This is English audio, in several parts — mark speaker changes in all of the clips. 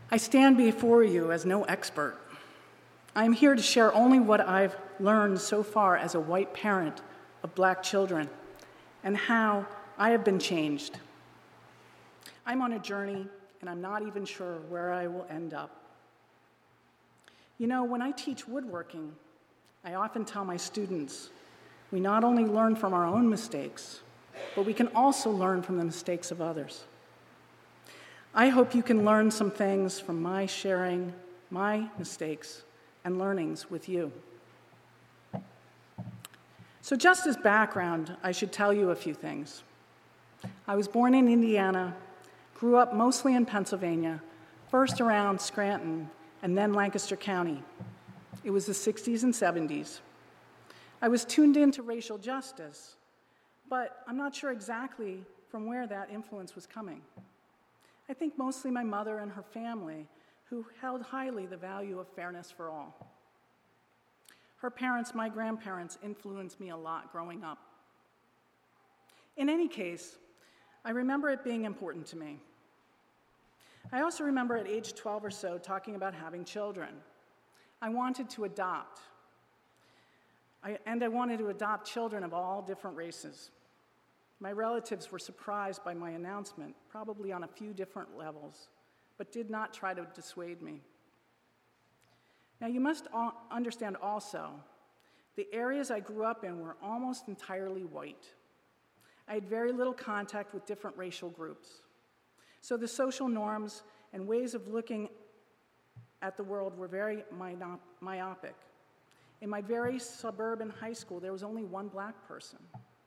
Speaker 1: I stand before you as no expert. I am here to share only what I've learned so far as a white parent of Black children and how I have been changed. I'm on a journey, and I'm not even sure where I will end up. You know, when I teach woodworking, I often tell my students, we not only learn from our own mistakes, but we can also learn from the mistakes of others. I hope you can learn some things from my sharing my mistakes and learnings with you. So just as background, I should tell you a few things. I was born in Indiana, grew up mostly in Pennsylvania, first around Scranton and then Lancaster County. It was the 60s and 70s. I was tuned into racial justice, but I'm not sure exactly from where that influence was coming. I think mostly my mother and her family, who held highly the value of fairness for all. Her parents, my grandparents, influenced me a lot growing up. In any case, I remember it being important to me. I also remember at age 12 or so talking about having children. I wanted to adopt. I wanted to adopt children of all different races. My relatives were surprised by my announcement, probably on a few different levels, but did not try to dissuade me. Now, you must understand also, the areas I grew up in were almost entirely white. I had very little contact with different racial groups. So the social norms and ways of looking at the world were very myopic. In my very suburban high school, there was only one Black person.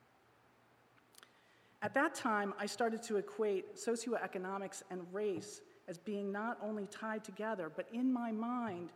Speaker 1: At that time, I started to equate socioeconomics and race as being not only tied together, but in my mind,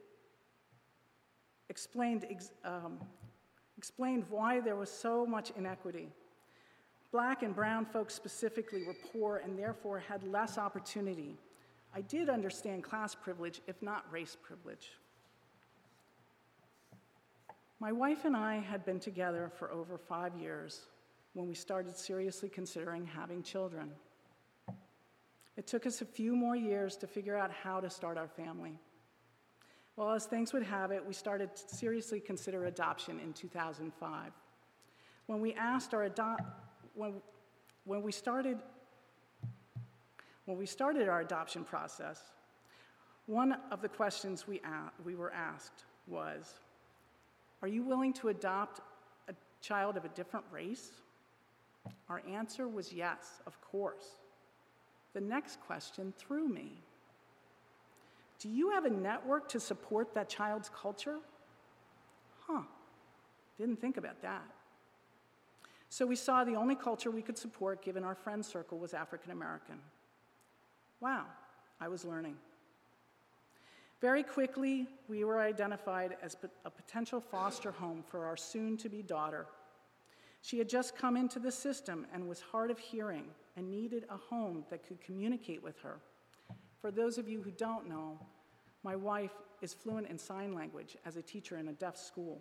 Speaker 1: explained why there was so much inequity. Black and brown folks specifically were poor and therefore had less opportunity. I did understand class privilege, if not race privilege. My wife and I had been together for over 5 years when we started seriously considering having children. It took us a few more years to figure out how to start our family. Well, as things would have it, we started to seriously consider adoption in 2005. When we started our adoption process, one of the questions we were asked was, are you willing to adopt a child of a different race? Our answer was yes, of course. The next question threw me. Do you have a network to support that child's culture? Didn't think about that. So we saw the only culture we could support, given our friend circle, was African American. Wow, I was learning. Very quickly, we were identified as a potential foster home for our soon-to-be daughter. She had just come into the system and was hard of hearing and needed a home that could communicate with her. For those of you who don't know, my wife is fluent in sign language as a teacher in a deaf school.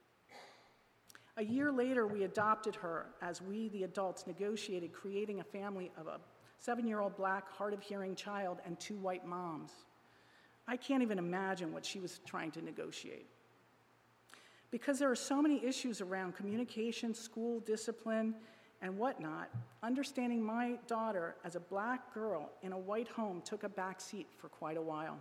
Speaker 1: A year later, we adopted her as we, the adults, negotiated creating a family of a 7-year-old Black, hard-of-hearing child and 2 white moms. I can't even imagine what she was trying to negotiate. Because there are so many issues around communication, school discipline, and whatnot, understanding my daughter as a Black girl in a white home took a back seat for quite a while.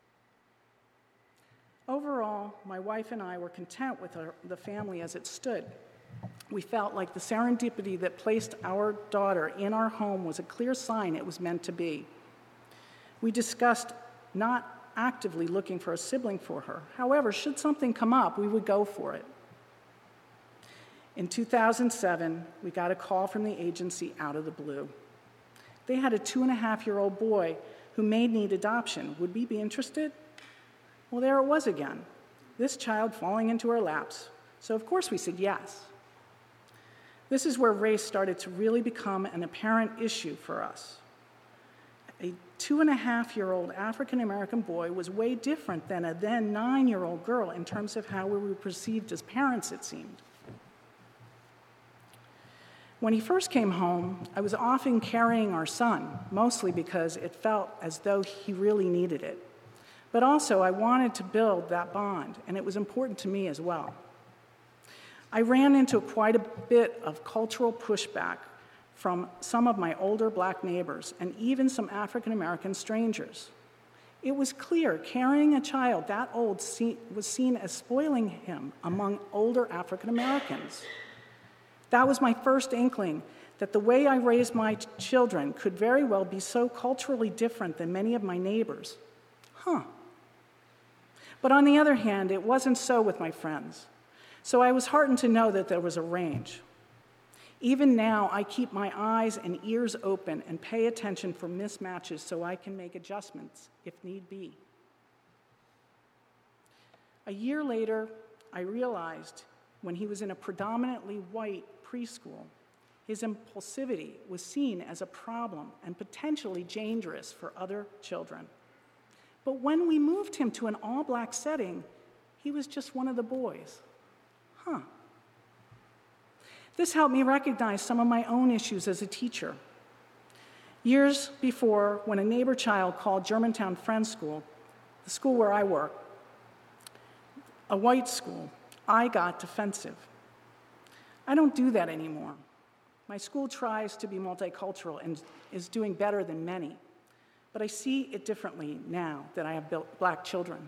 Speaker 1: Overall, my wife and I were content with the family as it stood. We felt like the serendipity that placed our daughter in our home was a clear sign it was meant to be. We discussed not actively looking for a sibling for her. However, should something come up, we would go for it. In 2007, we got a call from the agency out of the blue. They had a 2.5-year-old boy who may need adoption. Would we be interested? Well, there it was again, this child falling into our laps. So of course we said yes. This is where race started to really become an apparent issue for us. A 2.5-year-old African-American boy was way different than a then 9-year-old girl in terms of how we were perceived as parents, it seemed. When he first came home, I was often carrying our son, mostly because it felt as though he really needed it. But also, I wanted to build that bond, and it was important to me as well. I ran into quite a bit of cultural pushback from some of my older black neighbors and even some African American strangers. It was clear carrying a child that old was seen as spoiling him among older African Americans. That was my first inkling that the way I raised my children could very well be so culturally different than many of my neighbors. But on the other hand, it wasn't so with my friends. So I was heartened to know that there was a range. Even now, I keep my eyes and ears open and pay attention for mismatches so I can make adjustments if need be. A year later, I realized when he was in a predominantly white preschool, his impulsivity was seen as a problem and potentially dangerous for other children. But when we moved him to an all-black setting, he was just one of the boys. This helped me recognize some of my own issues as a teacher. Years before, when a neighbor child called Germantown Friends School, the school where I work, a white school, I got defensive. I don't do that anymore. My school tries to be multicultural and is doing better than many, but I see it differently now that I have black children.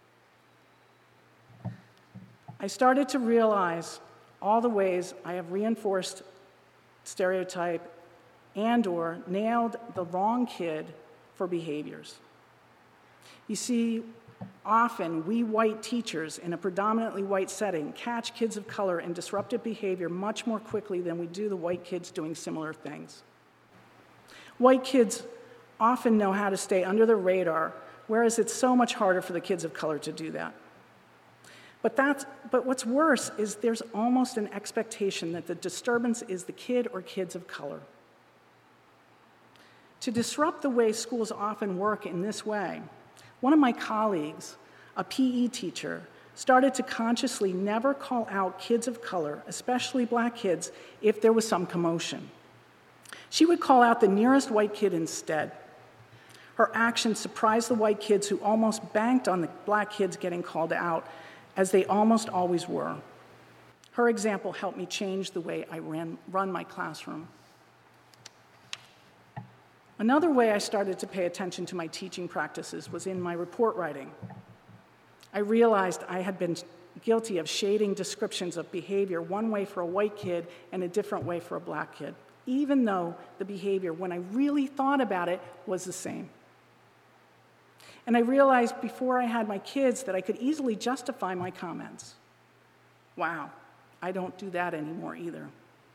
Speaker 1: I started to realize all the ways I have reinforced stereotype and/or nailed the wrong kid for behaviors. You see, often we white teachers in a predominantly white setting catch kids of color in disruptive behavior much more quickly than we do the white kids doing similar things. White kids often know how to stay under the radar, whereas it's so much harder for the kids of color to do that. But what's worse is there's almost an expectation that the disturbance is the kid or kids of color. To disrupt the way schools often work in this way, one of my colleagues, a PE teacher, started to consciously never call out kids of color, especially black kids, if there was some commotion. She would call out the nearest white kid instead. Her actions surprised the white kids who almost banked on the black kids getting called out, as they almost always were. Her example helped me change the way I run my classroom. Another way I started to pay attention to my teaching practices was in my report writing. I realized I had been guilty of shading descriptions of behavior one way for a white kid and a different way for a black kid, even though the behavior, when I really thought about it, was the same. And I realized before I had my kids that I could easily justify my comments. Wow, I don't do that anymore either.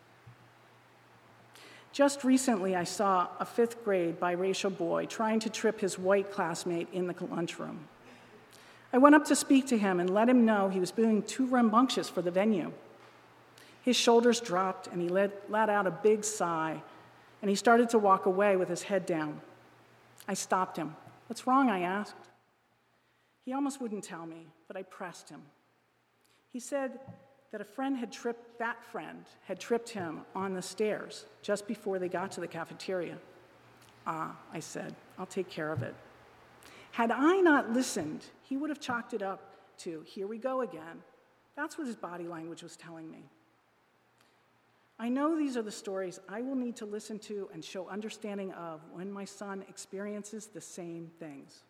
Speaker 1: Just recently, I saw a 5th grade biracial boy trying to trip his white classmate in the lunchroom. I went up to speak to him and let him know he was being too rambunctious for the venue. His shoulders dropped and he let out a big sigh, and he started to walk away with his head down. I stopped him. "What's wrong?" I asked. He almost wouldn't tell me, but I pressed him. He said that a friend had tripped him on the stairs just before they got to the cafeteria. I said, "I'll take care of it." Had I not listened, he would have chalked it up to, "Here we go again." That's what his body language was telling me. I know these are the stories I will need to listen to and show understanding of when my son experiences the same things.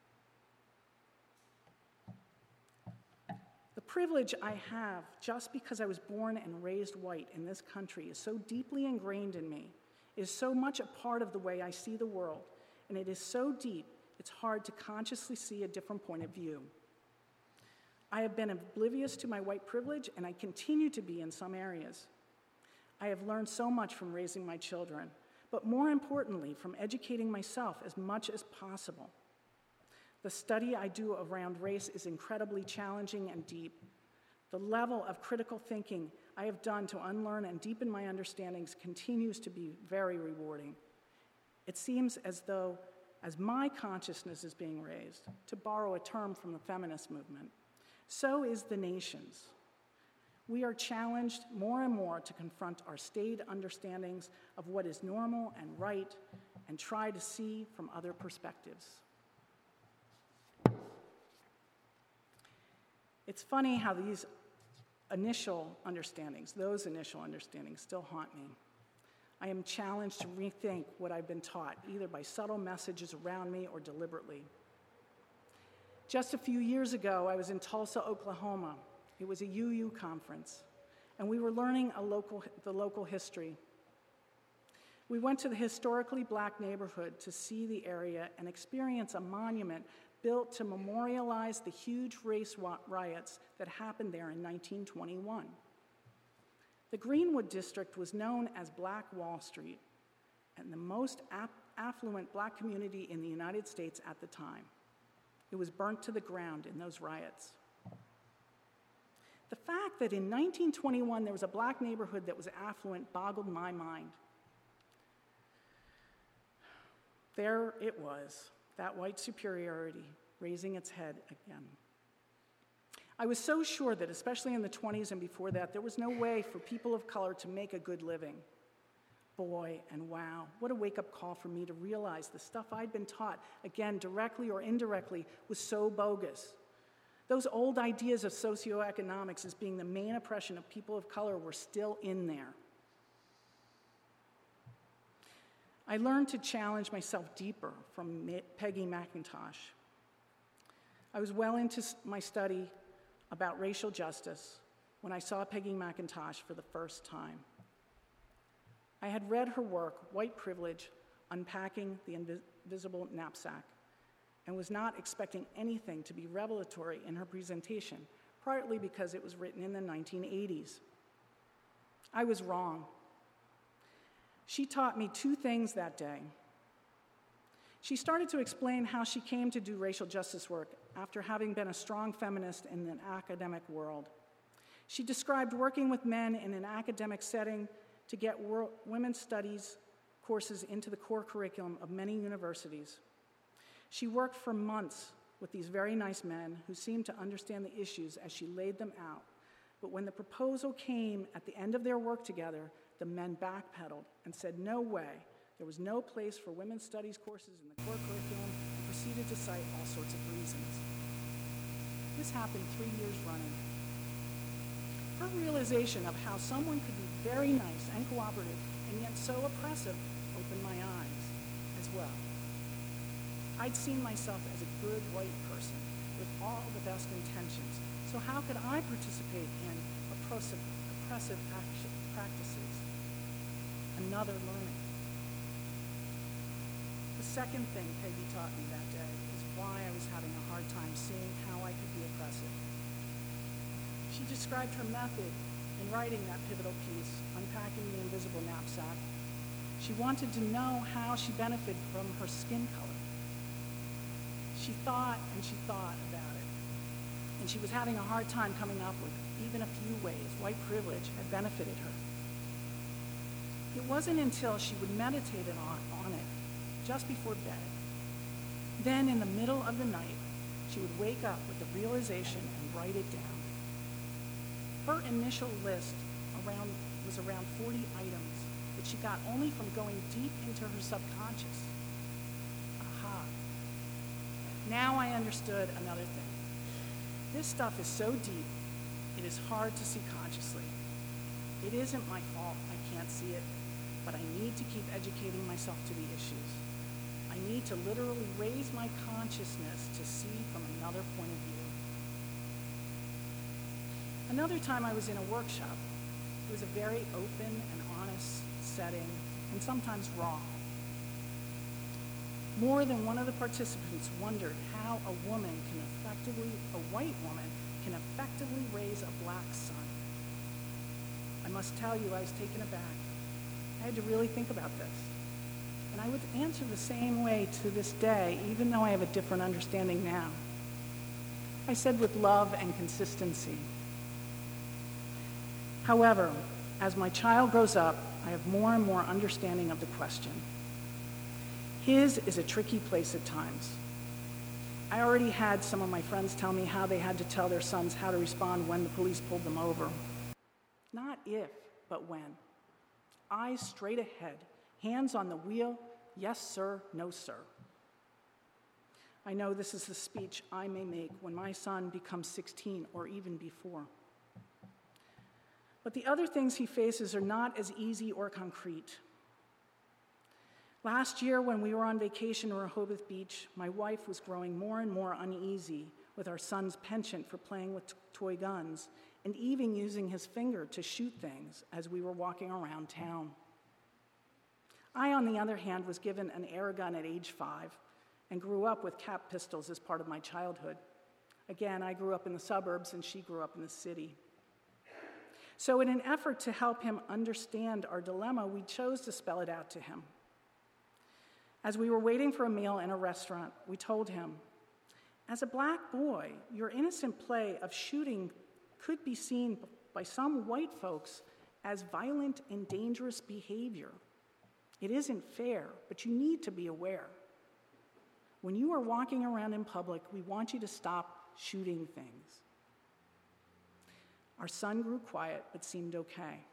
Speaker 1: The privilege I have just because I was born and raised white in this country is so deeply ingrained in me, is so much a part of the way I see the world, and it is so deep, it's hard to consciously see a different point of view. I have been oblivious to my white privilege, and I continue to be in some areas. I have learned so much from raising my children, but more importantly, from educating myself as much as possible. The study I do around race is incredibly challenging and deep. The level of critical thinking I have done to unlearn and deepen my understandings continues to be very rewarding. It seems as though, as my consciousness is being raised, to borrow a term from the feminist movement, so is the nation's. We are challenged more and more to confront our staid understandings of what is normal and right and try to see from other perspectives. It's funny how those initial understandings still haunt me. I am challenged to rethink what I've been taught, either by subtle messages around me or deliberately. Just a few years ago, I was in Tulsa, Oklahoma. It was a UU conference, and we were learning the local history. We went to the historically black neighborhood to see the area and experience a monument built to memorialize the huge race riots that happened there in 1921. The Greenwood District was known as Black Wall Street and the most affluent black community in the United States at the time. It was burnt to the ground in those riots. The fact that in 1921 there was a black neighborhood that was affluent boggled my mind. There it was, that white superiority raising its head again. I was so sure that, especially in the 20s and before that, there was no way for people of color to make a good living. Boy, and wow, what a wake-up call for me to realize the stuff I'd been taught, again, directly or indirectly, was so bogus. Those old ideas of socioeconomics as being the main oppression of people of color were still in there. I learned to challenge myself deeper from Peggy McIntosh. I was well into my study about racial justice when I saw Peggy McIntosh for the first time. I had read her work, White Privilege, Unpacking the Invisible Knapsack, and was not expecting anything to be revelatory in her presentation, partly because it was written in the 1980s. I was wrong. She taught me two things that day. She started to explain how she came to do racial justice work after having been a strong feminist in the academic world. She described working with men in an academic setting to get women's studies courses into the core curriculum of many universities. She worked for months with these very nice men who seemed to understand the issues as she laid them out. But when the proposal came at the end of their work together, the men backpedaled and said no way. There was no place for women's studies courses in the core curriculum and proceeded to cite all sorts of reasons. This happened 3 years running. Her realization of how someone could be very nice and cooperative and yet so oppressive opened my eyes as well. I'd seen myself as a good white person with all the best intentions, so how could I participate in oppressive practices? Another learning. The second thing Peggy taught me that day is why I was having a hard time seeing how I could be oppressive. She described her method in writing that pivotal piece, Unpacking the Invisible Knapsack. She wanted to know how she benefited from her skin color. She thought about it, and she was having a hard time coming up with even a few ways white privilege had benefited her. It wasn't until she would meditate on it just before bed. Then, in the middle of the night, she would wake up with the realization and write it down. Her initial list was around 40 items that she got only from going deep into her subconscious. Aha. Now I understood another thing. This stuff is so deep, it is hard to see consciously. It isn't my fault I can't see it, but I need to keep educating myself to the issues. I need to literally raise my consciousness to see from another point of view. Another time I was in a workshop. It was a very open and honest setting, and sometimes raw. More than one of the participants wondered how a white woman can effectively raise a black son. I must tell you, I was taken aback. I had to really think about this. And I would answer the same way to this day, even though I have a different understanding now. I said with love and consistency. However, as my child grows up, I have more and more understanding of the question. His is a tricky place at times. I already had some of my friends tell me how they had to tell their sons how to respond when the police pulled them over. Not if, but when. Eyes straight ahead, hands on the wheel, yes, sir, no, sir. I know this is the speech I may make when my son becomes 16 or even before. But the other things he faces are not as easy or concrete. Last year, when we were on vacation in Rehoboth Beach, my wife was growing more and more uneasy with our son's penchant for playing with toy guns and even using his finger to shoot things as we were walking around town. I, on the other hand, was given an air gun at age 5 and grew up with cap pistols as part of my childhood. Again, I grew up in the suburbs and she grew up in the city. So in an effort to help him understand our dilemma, we chose to spell it out to him. As we were waiting for a meal in a restaurant, we told him, as a black boy, your innocent play of shooting could be seen by some white folks as violent and dangerous behavior. It isn't fair, but you need to be aware. When you are walking around in public, we want you to stop shooting things. Our son grew quiet, but seemed okay.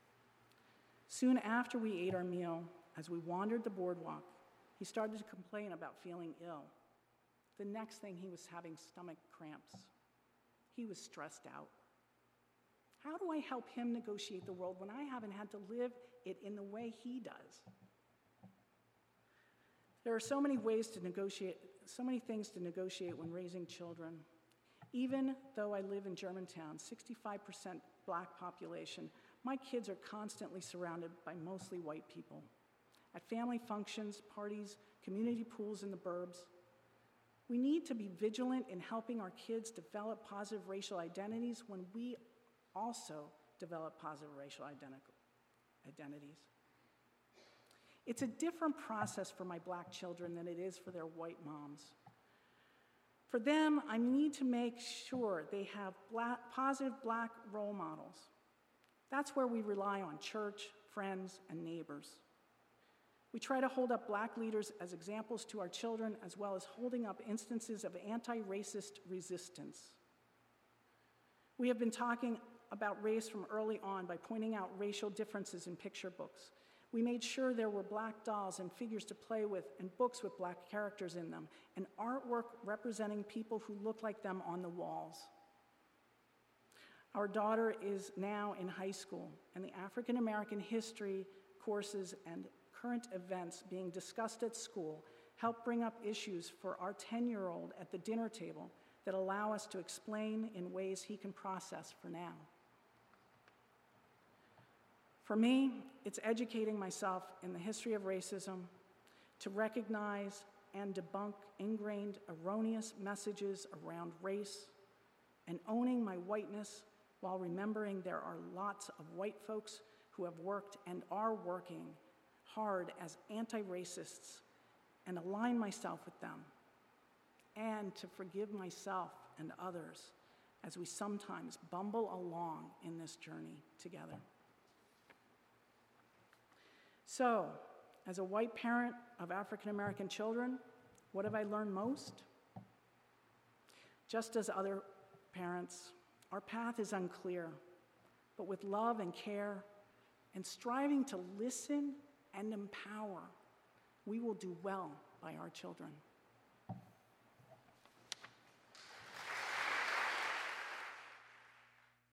Speaker 1: Soon after we ate our meal, as we wandered the boardwalk, he started to complain about feeling ill. The next thing, he was having stomach cramps. He was stressed out. How do I help him negotiate the world when I haven't had to live it in the way he does? There are so many ways to negotiate, so many things to negotiate when raising children. Even though I live in Germantown, 65% black population, my kids are constantly surrounded by mostly white people. At family functions, parties, community pools in the burbs. We need to be vigilant in helping our kids develop positive racial identities when we also develop positive racial identities. It's a different process for my black children than it is for their white moms. For them, I need to make sure they have positive black role models. That's where we rely on church, friends, and neighbors. We try to hold up black leaders as examples to our children, as well as holding up instances of anti-racist resistance. We have been talking about race from early on by pointing out racial differences in picture books. We made sure there were black dolls and figures to play with and books with black characters in them and artwork representing people who look like them on the walls. Our daughter is now in high school, and the African American history courses and current events being discussed at school help bring up issues for our 10-year-old at the dinner table that allow us to explain in ways he can process for now. For me, it's educating myself in the history of racism to recognize and debunk ingrained erroneous messages around race and owning my whiteness while remembering there are lots of white folks who have worked and are working hard as anti-racists and align myself with them, and to forgive myself and others as we sometimes bumble along in this journey together. So, as a white parent of African American children, what have I learned most? Just as other parents, our path is unclear, but with love and care and striving to listen and empower, we will do well by our children.